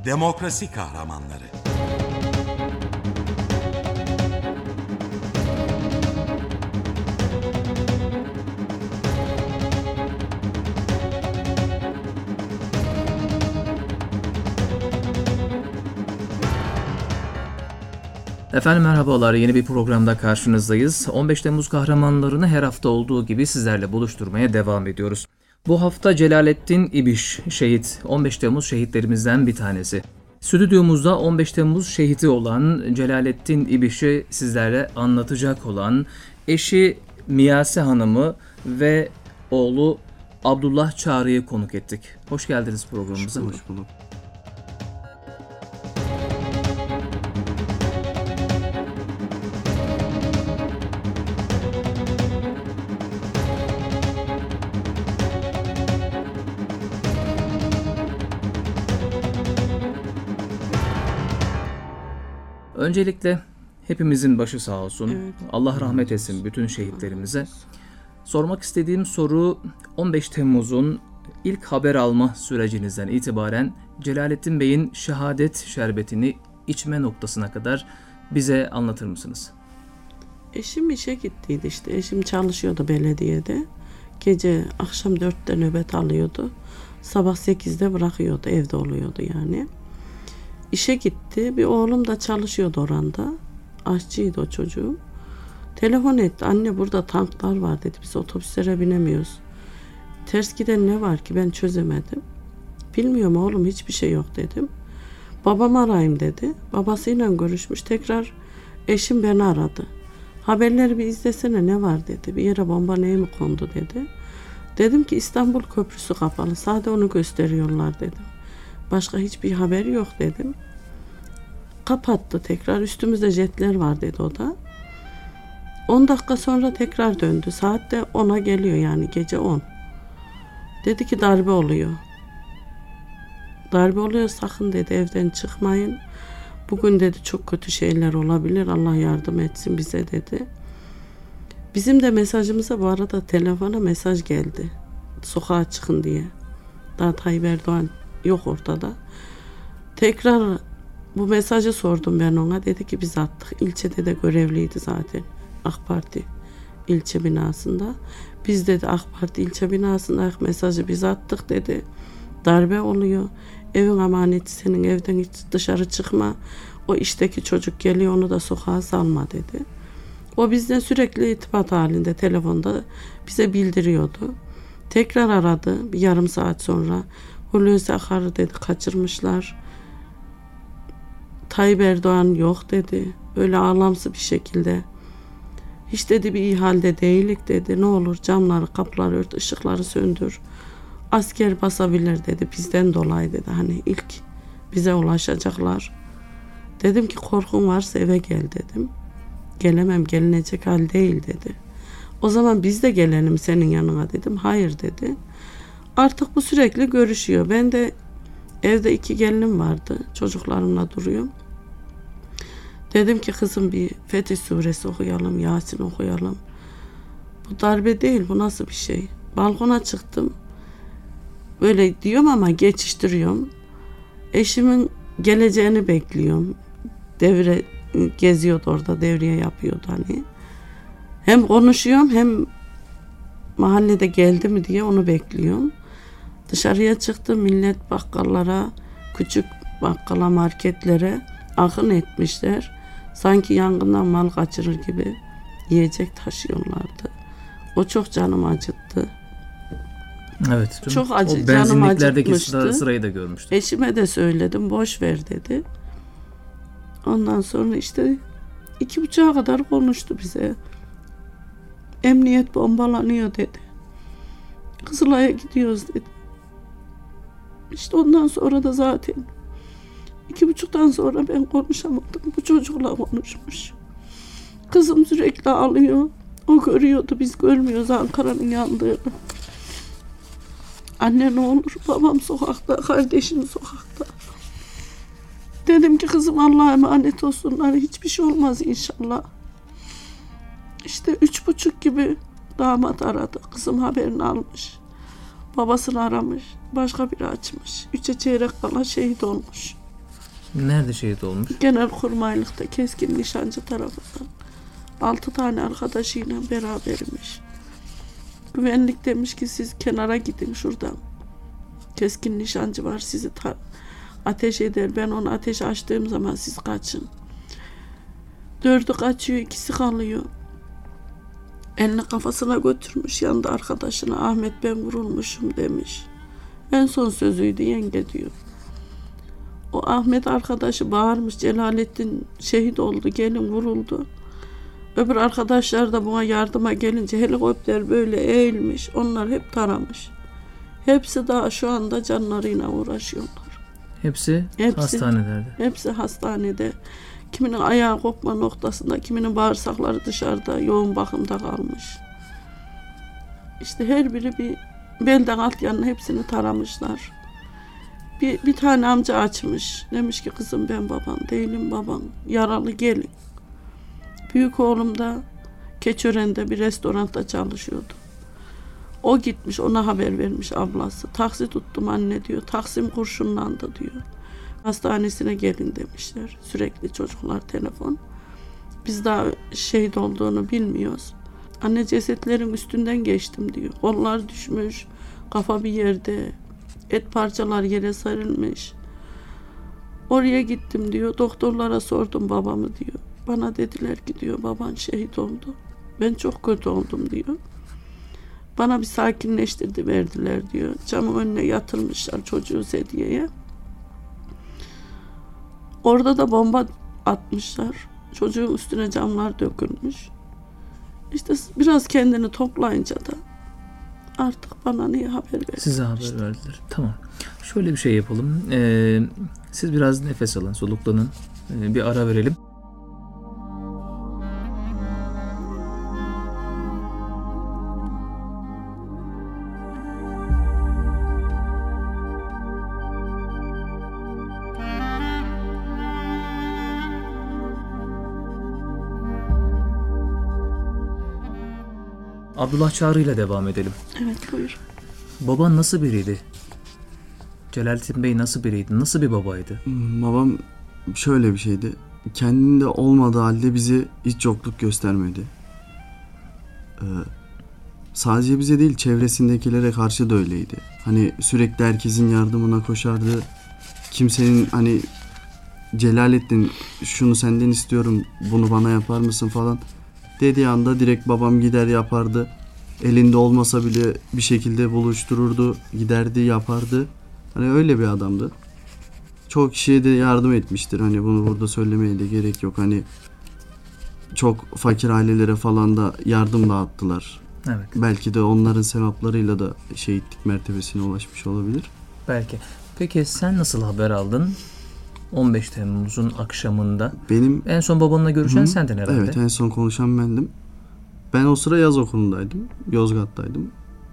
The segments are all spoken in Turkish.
Demokrasi kahramanları. Efendim merhabalar, yeni bir programda karşınızdayız. 15 Temmuz kahramanlarını her hafta olduğu gibi sizlerle buluşturmaya devam ediyoruz. Bu hafta Celalettin İbiş şehit, 15 Temmuz şehitlerimizden bir tanesi. Stüdyomuzda 15 Temmuz şehidi olan Celalettin İbiş'i sizlere anlatacak olan eşi Miyase Hanım'ı ve oğlu Abdullah Çağrı'yı konuk ettik. Hoş geldiniz programımıza. Hoş bulduk. Öncelikle hepimizin başı sağ olsun. Evet. Allah rahmet etsin bütün şehitlerimize. Sormak istediğim soru 15 Temmuz'un ilk haber alma sürecinizden itibaren Celalettin Bey'in şehadet şerbetini içme noktasına kadar bize anlatır mısınız? Eşim işe gittiydi işte. Eşim çalışıyordu belediyede. Gece akşam 4'te nöbet alıyordu. Sabah 8'de bırakıyordu. Evde oluyordu yani. İşe gitti. Bir oğlum da çalışıyordu oranda. Aşçıydı o çocuğum. Telefon etti. Anne burada tanklar var dedi. Biz otobüslere binemiyoruz. Ters giden ne var ki ben çözemedim. Bilmiyorum oğlum hiçbir şey yok dedim. Babamı arayayım dedi. Babasıyla görüşmüş. Tekrar eşim beni aradı. Haberleri bir izlesene ne var dedi. Bir yere bomba neyi mi kondu dedi. Dedim ki İstanbul Köprüsü kapalı. Sadece onu gösteriyorlar dedim. Başka hiçbir haber yok dedim. Kapattı tekrar. Üstümüzde jetler var dedi o da. 10 dakika sonra tekrar döndü. Saat de 10'a geliyor yani gece 10. Dedi ki darbe oluyor. Darbe oluyor sakın dedi evden çıkmayın. Bugün dedi çok kötü şeyler olabilir. Allah yardım etsin bize dedi. Bizim de mesajımıza bu arada telefona mesaj geldi. Sokağa çıkın diye. Daha Tayyip Erdoğan yok ortada. Tekrar bu mesajı sordum ben ona. Dedi ki biz attık. İlçede de görevliydi zaten. AK Parti ilçe binasında. Biz dedi AK Parti ilçe binasında mesajı biz attık dedi. Darbe oluyor. Evin amaneti senin, evden hiç dışarı çıkma. O işteki çocuk geliyor onu da sokağa salma dedi. O bizden sürekli irtibat halinde telefonda bize bildiriyordu. Tekrar aradı bir yarım saat sonra. Hulusi Akar'ı dedi kaçırmışlar. Tayyip Erdoğan yok dedi. Böyle ağlamsı bir şekilde. Hiç dedi bir iyi halde değilik dedi. Ne olur camları kapıları ört, ışıkları söndür. Asker basabilir dedi bizden dolayı dedi. Hani ilk bize ulaşacaklar. Dedim ki korkun varsa eve gel dedim. Gelemem gelinecek hal değil dedi. O zaman biz de gelelim senin yanına dedim. Hayır dedi. Artık bu sürekli görüşüyor. Ben de evde 2 gelinim vardı. Çocuklarımla duruyorum. Dedim ki kızım bir Fetih Suresi okuyalım, Yasin okuyalım. Bu darbe değil, bu nasıl bir şey? Balkona çıktım. Böyle diyorum ama geçiştiriyorum. Eşimin geleceğini bekliyorum. Devre geziyordu orada, devriye yapıyordu hani. Hem konuşuyorum hem mahallede geldi mi diye onu bekliyorum. Dışarıya çıktım, millet bakkallara, küçük bakkala, marketlere akın etmişler. Sanki yangından mal kaçırır gibi yiyecek taşıyorlardı. O çok canımı acıttı. Evet. Çok acı, o canım benzinliklerdeki acıtmıştı. sırayı da görmüştüm. Eşime de söyledim, boş ver dedi. Ondan sonra işte 2:30'a kadar konuştu bize. Emniyet bombalanıyor dedi. Kızılay'a gidiyoruz dedi. İşte ondan sonra da zaten 2:30'dan sonra ben konuşamadım. Bu çocukla konuşmuş. Kızım sürekli ağlıyor. O görüyordu, biz görmüyoruz Ankara'nın yandığını. Anne ne olur, babam sokakta, kardeşim sokakta. Dedim ki kızım Allah'a emanet olsunlar, hiçbir şey olmaz inşallah. İşte 3:30 gibi damat aradı. Kızım haberini almış. Babasını aramış. Başka biri açmış. 3'e çeyrek kala şehit olmuş. Nerede şehit olmuş? Genelkurmaylıkta keskin nişancı tarafından. 6 tane arkadaşıyla berabermiş. Güvenlik demiş ki siz kenara gidin şuradan. Keskin nişancı var sizi ateş eder. Ben onu ateş açtığım zaman siz kaçın. 4'ü kaçıyor, 2'si kalıyor. Elini kafasına götürmüş, yanında arkadaşına Ahmet ben vurulmuşum demiş. En son sözüydü yenge diyor. O Ahmet arkadaşı bağırmış, Celalettin şehit oldu, gelin vuruldu. Öbür arkadaşlar da buna yardıma gelince helikopter böyle eğilmiş, onlar hep taramış. Hepsi daha şu anda canlarıyla uğraşıyorlar. Hepsi hastanelerde. Hepsi hastanede. Kiminin ayağı kopma noktasında, kiminin bağırsakları dışarıda, yoğun bakımda kalmış. İşte her biri bir belden alt yanına hepsini taramışlar. Bir tane amca açmış. Demiş ki kızım ben baban değilim, baban yaralı gelin. Büyük oğlum da Keçören'de bir restoranda çalışıyordu. O gitmiş, ona haber vermiş ablası. Taksi tuttum anne diyor. Taksim kurşunlandı diyor. Hastanesine gelin demişler. Sürekli çocuklar telefon. Biz daha şehit olduğunu bilmiyoruz. Anne cesetlerin üstünden geçtim diyor. Kollar düşmüş, kafa bir yerde. Et parçalar yere sarılmış. Oraya gittim diyor. Doktorlara sordum babamı diyor. Bana dediler ki diyor baban şehit oldu. Ben çok kötü oldum diyor. Bana bir sakinleştirdi verdiler diyor. Camın önüne yatırmışlar çocuğu sedyeye. Orada da bomba atmışlar. Çocuğun üstüne camlar dökülmüş. İşte biraz kendini toplayınca da artık bana niye haber verdiler? Size haber verdiler. Tamam. Şöyle bir şey yapalım. Siz biraz nefes alın, soluklanın. Bir ara verelim. Abdullah Çağrı ile devam edelim. Evet buyur. Baban nasıl biriydi? Celalettin Bey nasıl biriydi? Nasıl bir babaydı? Babam şöyle bir şeydi. Kendinde olmadığı halde bize hiç yokluk göstermedi. Sadece bize değil çevresindekilere karşı da öyleydi. Hani sürekli herkesin yardımına koşardı. Kimsenin hani Celalettin şunu senden istiyorum, bunu bana yapar mısın falan dediği anda direkt babam gider yapardı. Elinde olmasa bile bir şekilde buluştururdu, giderdi yapardı. Hani öyle bir adamdı. Çok kişiye de yardım etmiştir. Hani bunu burada söylemeye de gerek yok. Hani çok fakir ailelere falan da yardım dağıttılar. Evet. Belki de onların sevaplarıyla da şehitlik mertebesine ulaşmış olabilir. Belki. Peki sen nasıl haber aldın? 15 Temmuz'un akşamında. Benim En son babanla görüşen sendin herhalde. Evet, en son konuşan bendim. Ben o sıra yaz okulundaydım. Yozgat'taydım.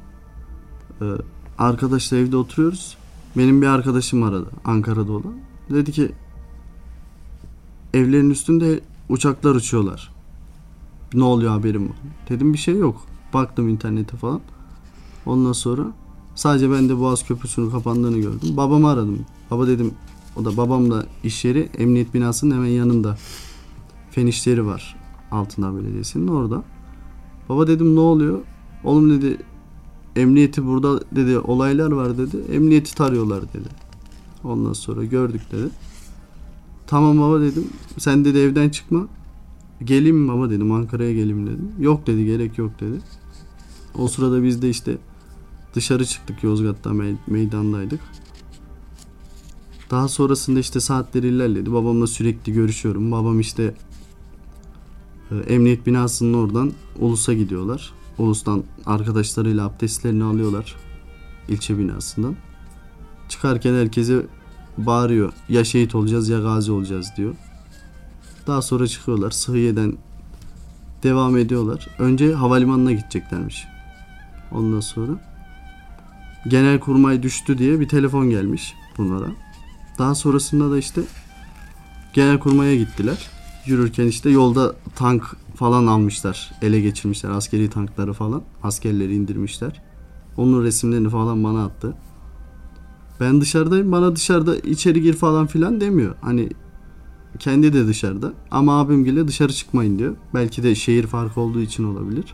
Arkadaşla evde oturuyoruz. Benim bir arkadaşım aradı. Ankara'da olan. Dedi ki evlerin üstünde uçaklar uçuyorlar. Ne oluyor haberim var. Dedim bir şey yok. Baktım internete falan. Ondan sonra sadece ben de Boğaz Köprüsü'nün kapandığını gördüm. Babamı aradım. Baba dedim, o da babamla iş yeri emniyet binasının hemen yanında. Fen işleri var. Altındağ Belediyesi'nin orada. Baba dedim ne oluyor? Oğlum dedi emniyeti burada dedi olaylar var dedi. Emniyeti tarıyorlar dedi. Ondan sonra gördük dedi. Tamam baba dedim. Sen dedi evden çıkma. Geleyim mi baba dedim, Ankara'ya geleyim dedim. Yok dedi, gerek yok dedi. O sırada biz de işte dışarı çıktık, Yozgat'ta meydandaydık. Daha sonrasında işte saatler ilerledi. Babamla sürekli görüşüyorum. Babam işte emniyet binasının oradan Ulus'a gidiyorlar. Ulus'tan arkadaşlarıyla abdestlerini alıyorlar. İlçe binasından. Çıkarken herkese bağırıyor. Ya şehit olacağız ya gazi olacağız diyor. Daha sonra çıkıyorlar. Sıhhiye'den devam ediyorlar. Önce havalimanına gideceklermiş. Ondan sonra Genelkurmay düştü diye bir telefon gelmiş bunlara. Daha sonrasında da işte Genelkurmay'a gittiler. Yürürken işte yolda tank falan almışlar. Ele geçirmişler askeri tankları falan. Askerleri indirmişler. Onun resimlerini falan bana attı. Ben dışarıdayım, bana dışarıda içeri gir falan filan demiyor. Hani kendi de dışarıda ama abimgile dışarı çıkmayın diyor. Belki de şehir farkı olduğu için olabilir.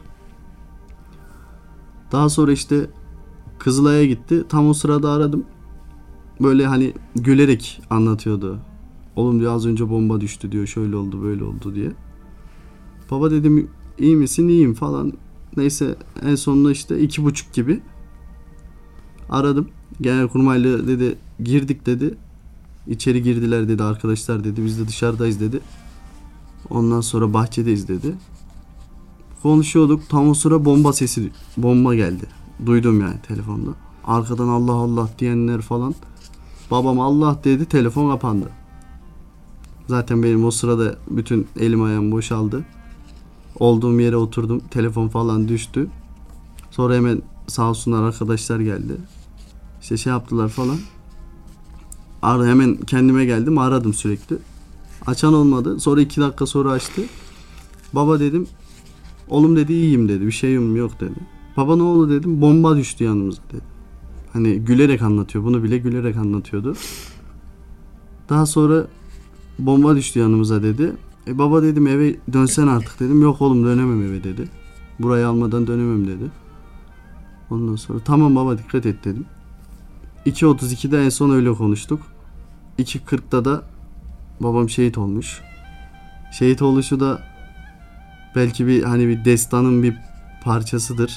Daha sonra işte Kızılay'a gitti. Tam o sırada aradım. Böyle hani gülerek anlatıyordu. Oğlum diyor az önce bomba düştü diyor. Şöyle oldu böyle oldu diye. Baba dedim iyi misin? İyiyim falan. Neyse en sonunda işte 2:30 gibi aradım. Genelkurmaylı dedi girdik dedi. İçeri girdiler dedi arkadaşlar dedi. Biz de dışarıdayız dedi. Ondan sonra bahçedeyiz dedi. Konuşuyorduk. Tam o sıra bomba geldi. Duydum yani telefonda. Arkadan Allah Allah diyenler falan. Babam Allah dedi, telefon kapandı. Zaten benim o sırada bütün elim ayağım boşaldı. Olduğum yere oturdum. Telefon falan düştü. Sonra hemen sağ olsunlar arkadaşlar geldi. İşte şey yaptılar falan. Hemen kendime geldim. Aradım sürekli. Açan olmadı. Sonra 2 dakika sonra açtı. Baba dedim. Oğlum dedi iyiyim dedi. Bir şeyim yok dedi. Baba ne oldu dedim. Bomba düştü yanımıza dedi. Hani gülerek anlatıyor. Bunu bile gülerek anlatıyordu. Daha sonra bomba düştü yanımıza dedi. Baba dedim eve dönsen artık dedim. Yok oğlum dönemem eve dedi. Burayı almadan dönemem dedi. Ondan sonra tamam baba dikkat et dedim. 2:32'de en son öyle konuştuk. 2:40'da da babam şehit olmuş. Şehit oluşu da belki bir destanın bir parçasıdır.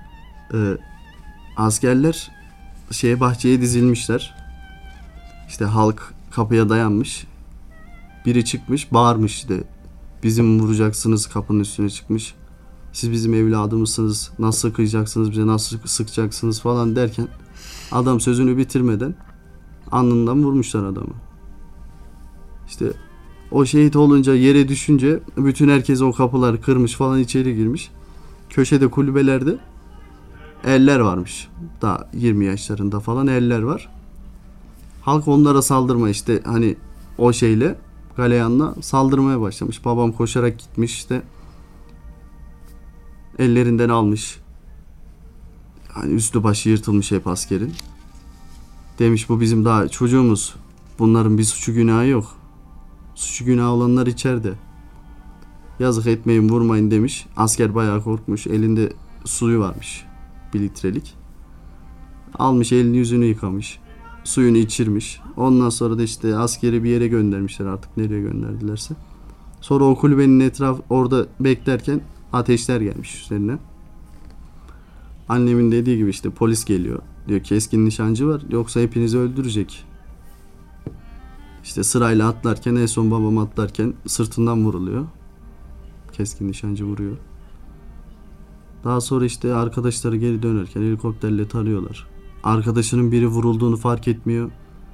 Askerler bahçeye dizilmişler. İşte halk kapıya dayanmış. Biri çıkmış bağırmış işte. Bizim vuracaksınız kapının üstüne çıkmış. Siz bizim evladımızsınız. Nasıl sıkacaksınız bize nasıl sıkacaksınız falan derken adam sözünü bitirmeden alnından vurmuşlar adamı. İşte o şehit olunca yere düşünce bütün herkes o kapıları kırmış falan içeri girmiş. Köşede kulübelerde eller varmış. Daha 20 yaşlarında falan eller var. Halk onlara saldırma işte hani o galeyanla saldırmaya başlamış. Babam koşarak gitmiş işte ellerinden almış. Hani üstü başı yırtılmış hep askerin. Demiş bu bizim daha çocuğumuz. Bunların bir suçu günahı yok. Suçu günahı olanlar içeride. Yazık etmeyin vurmayın demiş. Asker bayağı korkmuş. Elinde suyu varmış. 1 litrelik. Almış elini yüzünü yıkamış. Suyunu içirmiş. Ondan sonra da işte askeri bir yere göndermişler artık nereye gönderdilerse. Sonra o kulübenin etrafı orada beklerken ateşler gelmiş üzerine. Annemin dediği gibi işte polis geliyor. Diyor keskin nişancı var yoksa hepinizi öldürecek. İşte sırayla atlarken en son babam atlarken sırtından vuruluyor. Keskin nişancı vuruyor. Daha sonra işte arkadaşları geri dönerken helikopterle tarıyorlar. Arkadaşının biri vurulduğunu fark etmiyor.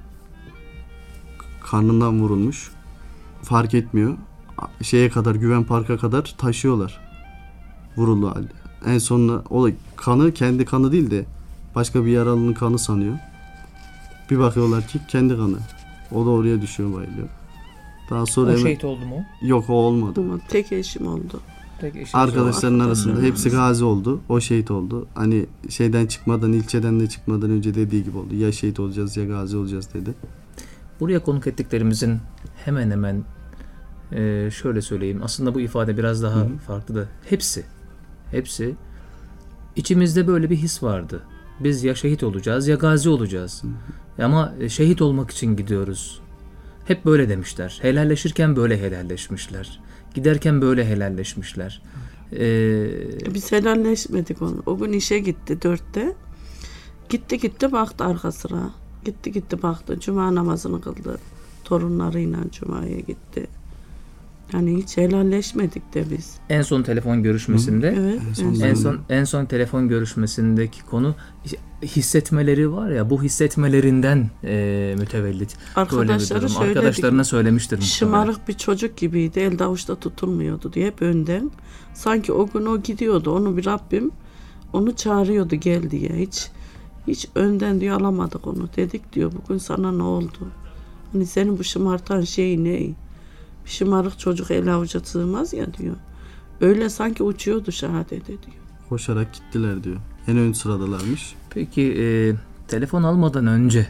Karnından vurulmuş. Fark etmiyor. Güven parka kadar taşıyorlar. Vuruldu halde. En sonunda o kanı kendi kanı değil de başka bir yaralının kanı sanıyor. Bir bakıyorlar ki kendi kanı. O da oraya düşüyor bayılıyor. Daha sonra O şehit oldu mu? Yok o olmadı. Tek eşim oldu. Arkadaşların arasında hepsi gazi oldu. O şehit oldu. Hani ilçeden de çıkmadan önce dediği gibi oldu. Ya şehit olacağız ya gazi olacağız dedi. Buraya konuk ettiklerimizin hemen hemen şöyle söyleyeyim. Aslında bu ifade biraz daha farklı da. Hepsi içimizde böyle bir his vardı. Biz ya şehit olacağız ya gazi olacağız. Ama şehit olmak için gidiyoruz. Hep böyle demişler. Helalleşirken böyle helalleşmişler. Giderken böyle helalleşmişler. Biz helalleşmedik onu. O gün işe gitti 4'te. Gitti baktı arka sıra. Gitti baktı. Cuma namazını kıldı. Torunlarıyla Cuma'ya gitti. Yani hiç helalleşmedik de biz. En son telefon görüşmesinde Evet. en son telefon görüşmesindeki konu hissetmeleri var ya, bu hissetmelerinden mütevellit. Arkadaşları şöyle arkadaşlarına söylemiştir muhtemelen. Şımarık bir çocuk gibiydi. Elde avuçta tutulmuyordu diye hep önden. Sanki o gün o gidiyordu. Onu bir Rabbim onu çağırıyordu gel diye. Hiç önden diyor alamadık onu. Dedik diyor bugün sana ne oldu? Hani senin bu şımartan şey ne? Bir şımarık çocuk el avuca sığmaz ya diyor. Öyle sanki uçuyordu şehadete diyor. Koşarak gittiler diyor. En ön sıradalarmış. Peki telefon almadan önce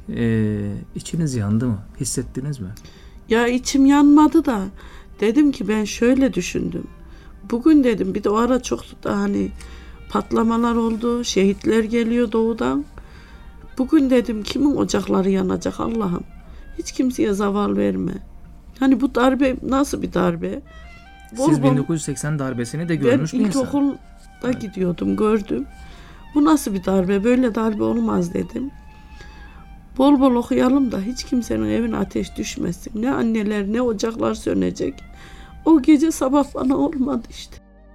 içiniz yandı mı? Hissettiniz mi? Ya içim yanmadı da dedim ki ben şöyle düşündüm. Bugün dedim bir de o ara çok da hani patlamalar oldu. Şehitler geliyor doğudan. Bugün dedim kimin ocakları yanacak Allah'ım. Hiç kimseye zaval verme. Hani bu darbe nasıl bir darbe? Siz 1980 darbesini de görmüş bir ben insan. ilkokulda gidiyordum, gördüm. Bu nasıl bir darbe? Böyle darbe olmaz dedim. Bol bol okuyalım da hiç kimsenin evine ateş düşmesin. Ne anneler ne ocaklar sönecek. O gece sabah bana olmadı işte.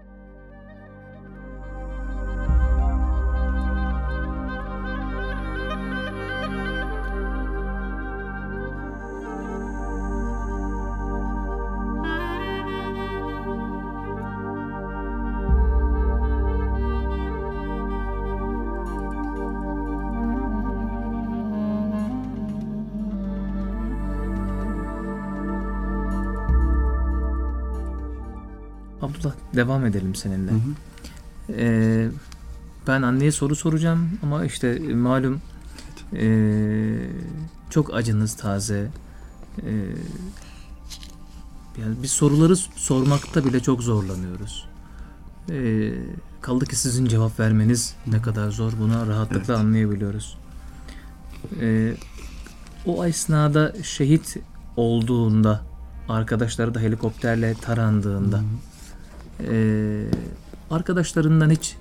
Abdullah, devam edelim seninle. Ben anneye soru soracağım ama işte malum çok acınız taze. Yani biz soruları sormakta bile çok zorlanıyoruz. Kaldı ki sizin cevap vermeniz ne kadar zor, buna rahatlıkla anlayabiliyoruz. O esnada şehit olduğunda, arkadaşları da helikopterle tarandığında arkadaşlarından hiç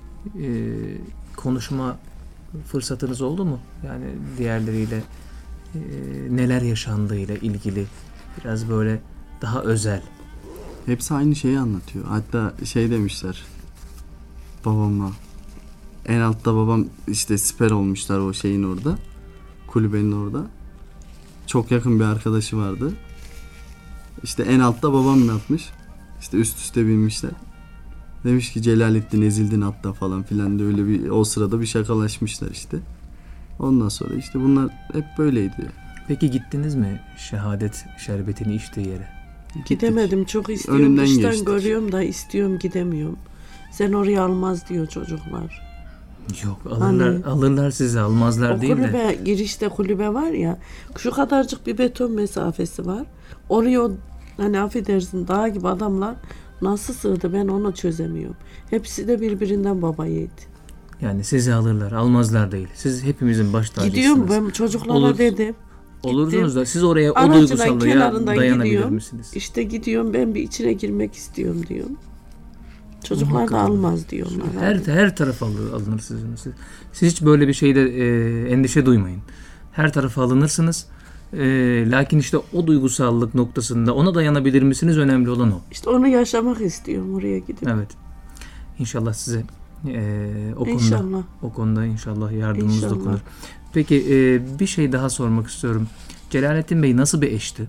konuşma fırsatınız oldu mu? Yani diğerleriyle neler yaşandığıyla ilgili biraz böyle daha özel. Hepsi aynı şeyi anlatıyor. Hatta şey demişler babamla. En altta babam işte siper olmuşlar o şeyin orada. Kulübenin orada. Çok yakın bir arkadaşı vardı. İşte en altta babam yatmış. İşte üst üste binmişler. Demiş ki Celalettin ezildin hatta falan filan da öyle bir o sırada bir şakalaşmışlar işte. Ondan sonra işte bunlar hep böyleydi. Peki gittiniz mi şehadet şerbetini içtiği yere? Gidemedim, çok istiyorum. Önünden Dıştan geçtik. görüyorum da istiyorum, gidemiyorum. Sen oraya almaz diyor çocuklar. Yok, alırlar sizi, almazlar O değil kulübe, de. girişte kulübe var ya, şu kadarcık bir beton mesafesi var. Oraya hani affedersin dağ gibi adamlar nasıl sığdı, ben onu çözemiyorum. Hepsi de birbirinden baba yiğit. Yani sizi alırlar, almazlar değil. Siz hepimizin baş tacısınız. Gidiyorum ben çocuklara Olur. dedim. Olurdunuz da siz oraya o Aracına duygusallığa kenarından dayanabilir gidiyorum. misiniz? İşte gidiyorum, ben bir içine girmek istiyorum diyorum. Çocuklar da Muhakkak. almaz diyorlar. Her tarafa alınır sizin. Siz hiç böyle bir şeyde endişe duymayın. Her tarafa alınırsınız. Lakin işte o duygusallık noktasında ona dayanabilir misiniz? Önemli olan o. İşte onu yaşamak istiyorum oraya gidip. Evet. İnşallah size İnşallah. o konuda inşallah yardımımız İnşallah. dokunur. Peki bir şey daha sormak istiyorum. Celalettin Bey nasıl bir eşti?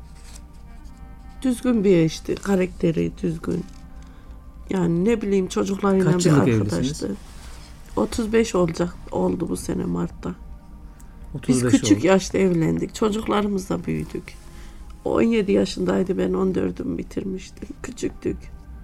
Düzgün bir eşti. Karakteri düzgün. Yani ne bileyim, çocuklarıyla Kaç bir yıllık arkadaştı. evlisiniz? 35 oldu bu sene Mart'ta. 35 Biz küçük oldu. yaşta evlendik. Çocuklarımızla büyüdük. O 17 yaşındaydı, ben 14'ümü bitirmiştim. Küçüktük.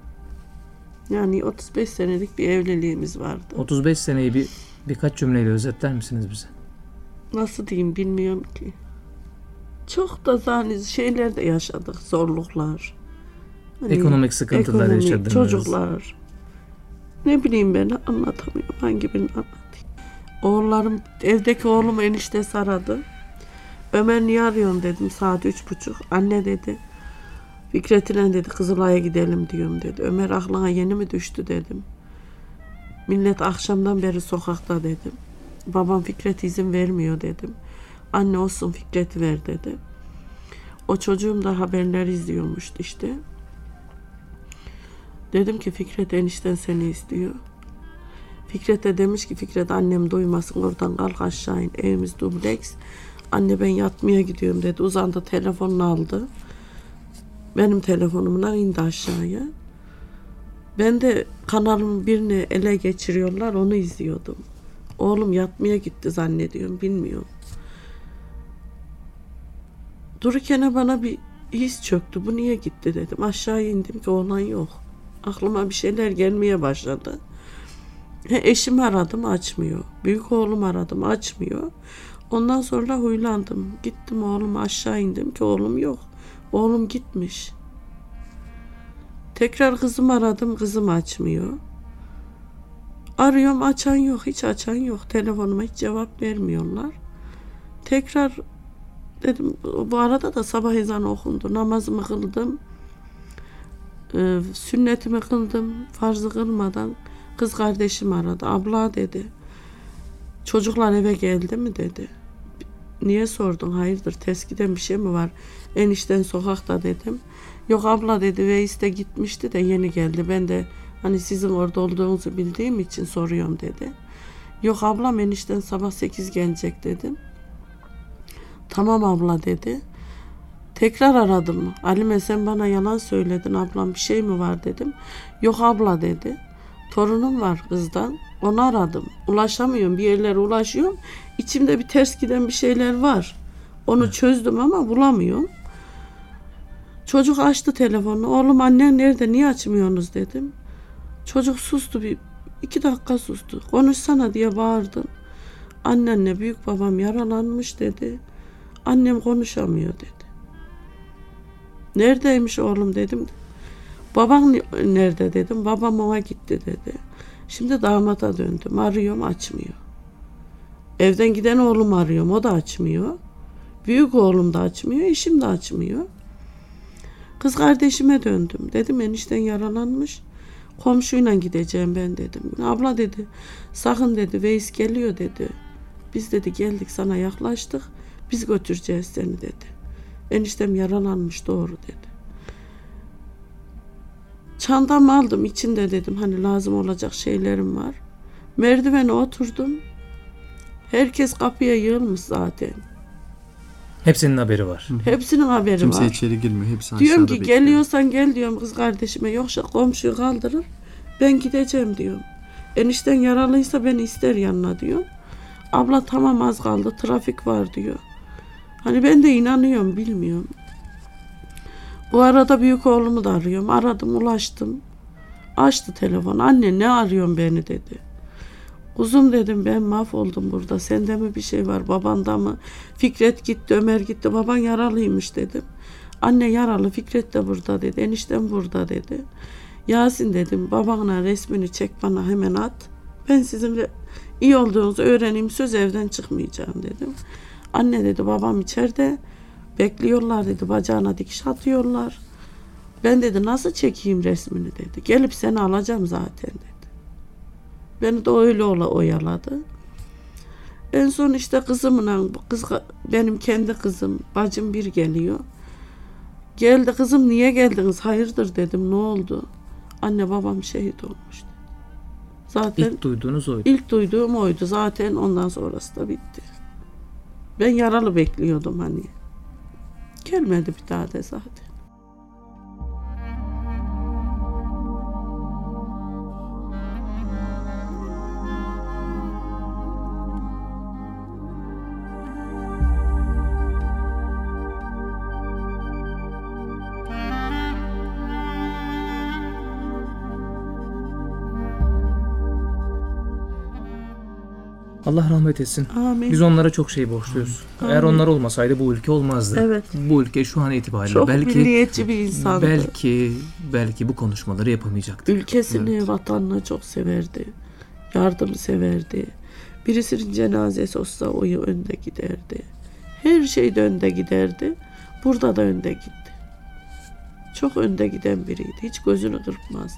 Yani 35 senelik bir evliliğimiz vardı. 35 seneyi birkaç cümleyle özetler misiniz bize? Nasıl diyeyim bilmiyorum ki. Çok da hani şeyler de yaşadık, zorluklar. Hani Ekonomik sıkıntılar yaşadınız. Çocuklar. Ne bileyim, ben anlatamıyorum. Hangi birini anlatayım. Oğullarım, evdeki oğlum eniştesi aradı. Ömer niye arıyorsun dedim, saat 3:30. Anne dedi, Fikret'le dedi Kızılay'a gidelim diyorum dedi. Ömer aklına yeni mi düştü dedim. Millet akşamdan beri sokakta dedim. Babam Fikret izin vermiyor dedim. Anne olsun Fikret'i ver dedi. O çocuğum da haberleri izliyormuştu işte. Dedim ki Fikret enişten seni istiyor. Fikret de demiş ki Fikret annem duymasın, oradan kalk aşağı in, evimiz dubleks. Anne ben yatmaya gidiyorum dedi. Uzandı, telefonunu aldı. Benim telefonumla indi aşağıya. Ben de kanalımın birini ele geçiriyorlar, onu izliyordum. Oğlum yatmaya gitti zannediyorum, bilmiyorum. Dururken bana bir his çöktü. Bu niye gitti dedim. Aşağı indim ki oğlan yok. Aklıma bir şeyler gelmeye başladı. Eşimi aradım, açmıyor. Büyük oğlum aradım, açmıyor. Ondan sonra huylandım. Gittim oğlum aşağı indim ki oğlum yok. Oğlum gitmiş. Tekrar kızımı aradım. Kızım açmıyor. Arıyorum açan yok. Hiç açan yok. Telefonuma hiç cevap vermiyorlar. Tekrar dedim bu arada da sabah ezanı okundu. Namazımı kıldım. Sünnetimi kıldım. Farzı kılmadan kız kardeşim aradı. Abla dedi. Çocuklar eve geldi mi dedi. Niye sordun? Hayırdır teskiden bir şey mi var? Enişten sokakta dedim. Yok abla dedi Veys de gitmişti de yeni geldi. Ben de hani sizin orada olduğunuzu bildiğim için soruyorum dedi. Yok ablam enişten sabah 8 gelecek dedim. Tamam abla dedi. Tekrar aradım. Halime sen bana yalan söyledin ablam bir şey mi var dedim. Yok abla dedi. Torunum var kızdan. Onu aradım. Ulaşamıyorum. Bir yerlere ulaşıyorum. İçimde bir ters giden bir şeyler var. Onu çözdüm ama bulamıyorum. Çocuk açtı telefonu. Oğlum annen nerede? Niye açmıyorsunuz dedim. Çocuk sustu 2 dakika sustu. Konuşsana diye bağırdım. Annenle büyük babam yaralanmış dedi. Annem konuşamıyor dedi. Neredeymiş oğlum dedim. Baban nerede dedim. Babam ona gitti dedi. Şimdi damata döndüm. Arıyorum açmıyor. Evden giden oğlum arıyorum. O da açmıyor. Büyük oğlum da açmıyor. Eşim de açmıyor. Kız kardeşime döndüm. Dedim enişten yaralanmış. Komşuyla gideceğim ben dedim. Abla dedi sakın dedi Veys geliyor dedi. Biz dedi geldik sana yaklaştık. Biz götüreceğiz seni dedi. Eniştem yaralanmış doğru dedi. Çantamı aldım içinde dedim hani lazım olacak şeylerim var. Merdivene oturdum. Herkes kapıya yığılmış zaten. Hepsinin haberi var. Hepsinin haberi Kimse var. içeri girmiyor. Hepsi Diyorum aşağıda ki bekliyor. geliyorsan gel diyorum kız kardeşime. Yoksa komşuyu kaldırır. Ben gideceğim diyorum. Enişten yaralıysa beni ister yanına diyorum. Abla tamam az kaldı trafik var diyor. Hani ben de inanıyorum bilmiyorum. Bu arada büyük oğlumu da arıyorum. Aradım ulaştım. Açtı telefon. Anne ne arıyorsun beni dedi. Kuzum dedim ben mahvoldum burada. Sende mi bir şey var? Babanda mı? Fikret gitti, Ömer gitti. Baban yaralıymış dedim. Anne yaralı, Fikret de burada dedi. Eniştem burada dedi. Yasin dedim babana resmini çek bana hemen at. Ben sizin iyi olduğunuzu öğreneyim. Söz evden çıkmayacağım dedim. Anne dedi babam içeride. Bekliyorlar dedi. Bacağına dikiş atıyorlar. Ben dedi nasıl çekeyim resmini dedi. Gelip seni alacağım zaten dedi. Beni de öyle oyaladı. En son işte kızımla, benim kendi kızım, bacım bir geliyor. Geldi kızım niye geldiniz? Hayırdır dedim ne oldu? Anne babam şehit olmuş dedi. Zaten İlk duyduğunuz oydu. İlk duyduğum oydu. Zaten ondan sonrası da bitti. Ben yaralı bekliyordum hani. Gelmedi bir daha da zaten. Allah rahmet etsin. Amin. Biz onlara çok şey borçluyuz. Amin. Eğer onlar olmasaydı bu ülke olmazdı. Evet. Bu ülke şu an itibariyle Çok belki milliyetçi bir insandı. belki bu konuşmaları yapamayacaktı. Ülkesini, vatanını çok severdi. Yardım severdi. Birisinin cenazesi olsa o önde giderdi. Her şeyde önde giderdi. Burada da önde gitti. Çok önde giden biriydi. Hiç gözünü kırpmazdı.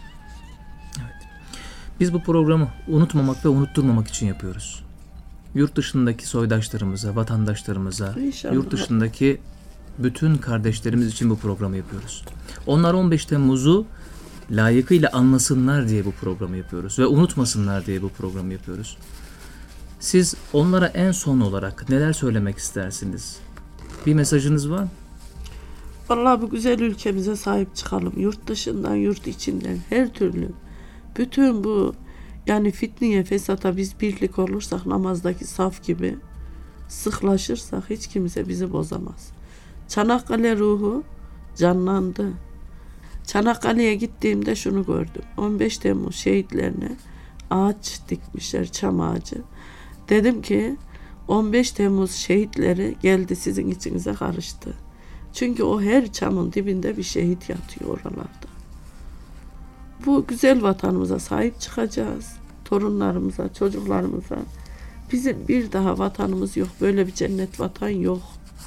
Biz bu programı unutmamak ve unutturmamak için yapıyoruz. Yurt dışındaki soydaşlarımıza, vatandaşlarımıza, İnşallah. yurt dışındaki bütün kardeşlerimiz için bu programı yapıyoruz. Onlar 15 Temmuz'u layıkıyla anlasınlar diye bu programı yapıyoruz ve unutmasınlar diye bu programı yapıyoruz. Siz onlara en son olarak neler söylemek istersiniz? Bir mesajınız var mı? Vallahi bu güzel ülkemize sahip çıkalım. Yurt dışından, yurt içinden her türlü. Bütün bu yani fitneye, fesata biz birlik olursak namazdaki saf gibi sıklaşırsak hiç kimse bizi bozamaz. Çanakkale ruhu canlandı. Çanakkale'ye gittiğimde şunu gördüm. 15 Temmuz şehitlerine ağaç dikmişler, çam ağacı. Dedim ki 15 Temmuz şehitleri geldi sizin içinize karıştı. Çünkü o her çamın dibinde bir şehit yatıyor oralarda. Bu güzel vatanımıza sahip çıkacağız. Torunlarımıza, çocuklarımıza. Bizim bir daha vatanımız yok. Böyle bir cennet vatan yok.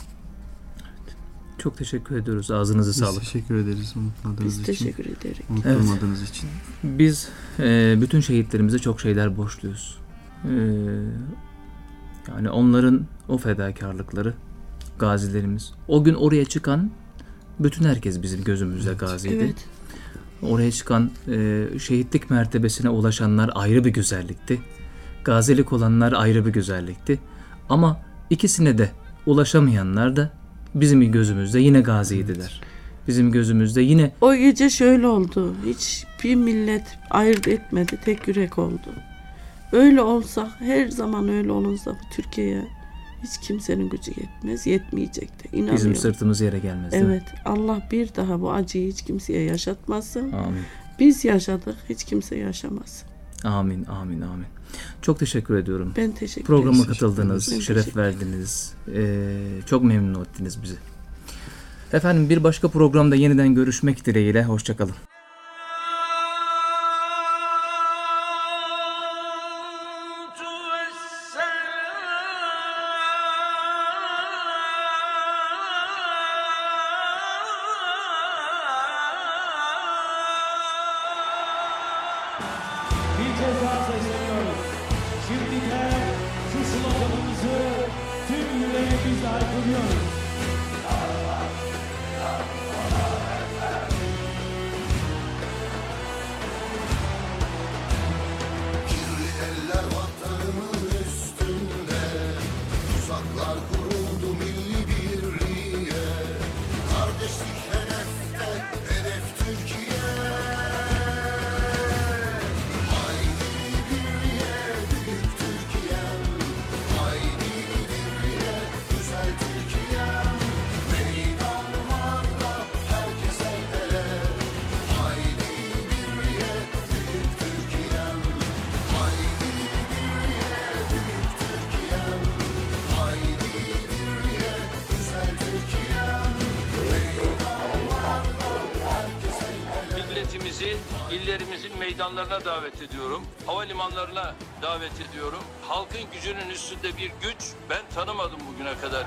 Çok teşekkür ediyoruz. Ağzınızı Biz sağlık. teşekkür ederiz unutmadığınız Biz için. teşekkür ederiz. Unutmadığınız için. Biz bütün şehitlerimize çok şeyler borçluyuz. Yani onların o fedakarlıkları, gazilerimiz. O gün oraya çıkan bütün herkes bizim gözümüzde gaziydi. Evet. Oraya çıkan şehitlik mertebesine ulaşanlar ayrı bir güzellikti. Gazilik olanlar ayrı bir güzellikti. Ama ikisine de ulaşamayanlar da bizim gözümüzde yine gaziydiler. Bizim gözümüzde yine O gece şöyle oldu. Hiçbir millet ayırt etmedi. Tek yürek oldu. Öyle olsa, her zaman öyle olunsa bu Türkiye'ye hiç kimsenin gücü yetmez. Yetmeyecek de. İnanıyorum. bizim sırtımız yere gelmez. Değil mi? Evet. Allah bir daha bu acıyı hiç kimseye yaşatmasın. Amin. Biz yaşadık. Hiç kimse yaşamasın. Amin, amin, amin. Çok teşekkür ediyorum. Ben teşekkür Programa ederim. katıldınız, Ben şeref teşekkür verdiniz. Çok memnun ettiniz bizi. Efendim bir başka programda yeniden görüşmek dileğiyle. Hoşçakalın. Bir kez daha sesleniyoruz. Şimdi de şu sloganımızı tüm yüreğimizle haykırıyoruz. Milletimizi illerimizin meydanlarına davet ediyorum. Havalimanlarına davet ediyorum. Halkın gücünün üstünde bir güç ben tanımadım bugüne kadar.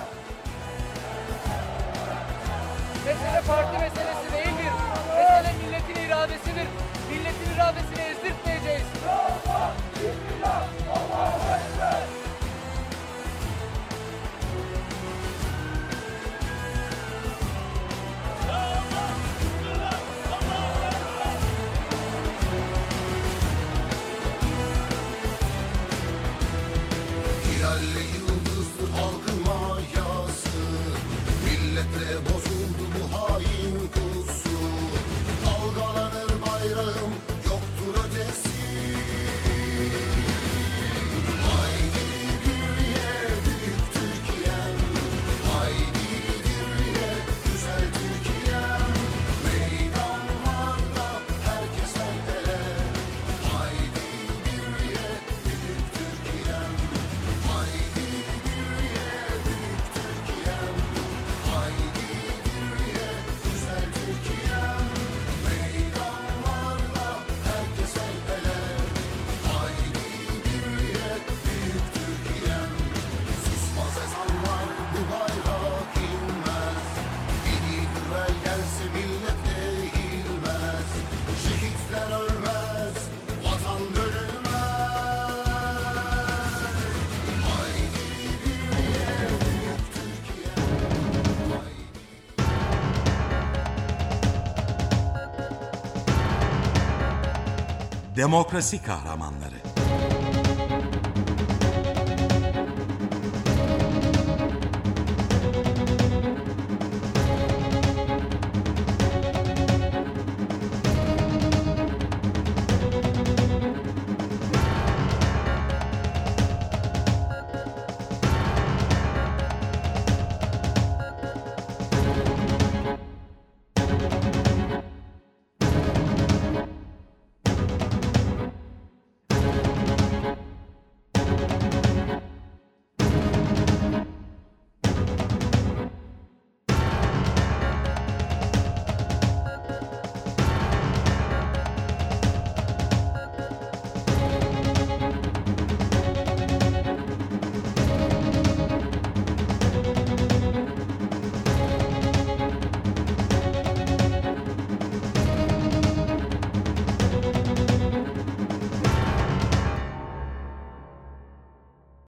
Mesele parti meselesi değildir. Mesele milletin iradesidir. Milletin iradesini ezdirtmeyeceğiz. Hilalli yıldızlı halkın mayası, milletle bozuldu bu hain pusu. Dalgalanır bayrağım, yoktur ötesi. Haydi birliğe büyük Türkiye'm, haydi birliğe güzel Türkiye'm. Meydanlarda herkes el ele, haydi birliğe büyük Türkiye'm. Haydi birliğe büyük Türkiye'm, haydi birliğe güzel Türkiye'm. Meydanlarda herkes el ele, haydi birliğe büyük Türkiye'm. Susmaz ezanlar, bu bayrak inmez. Yedi güvel gelse millet eğilmez. Şehitler ölmez, vatan bölünmez. Haydi birliğe büyük Türkiye'm, haydi. Demokrasi kahramanları.